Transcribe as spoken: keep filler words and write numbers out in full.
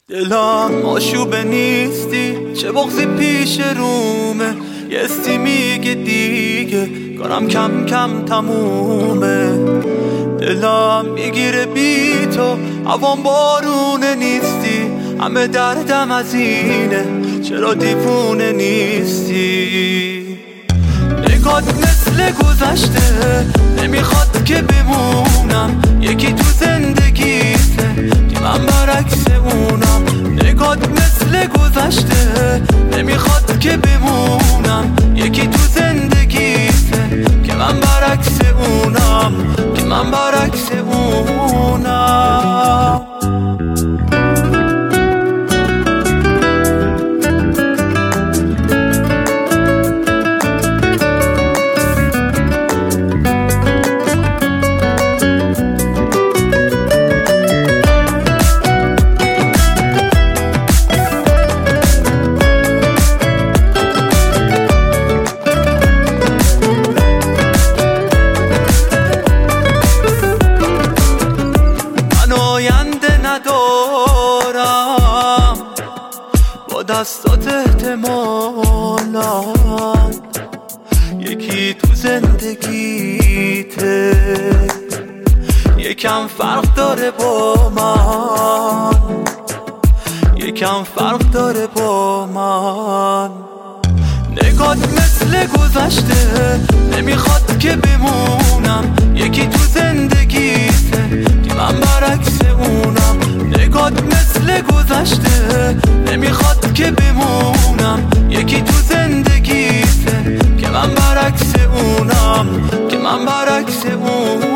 دلم آشوبه نیستی، چه بغضی پیش رومه. یه استی میگه دیگه کارم کم کم تمومه. دلم میگیره بی تو، هوام بارونه نیستی. همه دردم از اینه، چرا دیوونه نیستی؟ نگات مثل گذشته، نمیخواد که بمونم. یکی تو زندگیته که من برعکس اونم. نگات مثل گذشته، نمیخواد که بمونم. یکی تو زندگیته که من برعکس اونم، که من برعکس اونم. ندارم با دستات احتمالا یکی تو زندگیته یکم فرق داره با من، یکم فرق داره با من. نگات مثل گذشته، نمیخواد که بمونم. یکی تو زندگیته که من برعکس اونم. نگات مثل گذشته، نمیخواد که بمونم. یکی تو زندگیته که من برعکس اونم، که من برعکس اونم.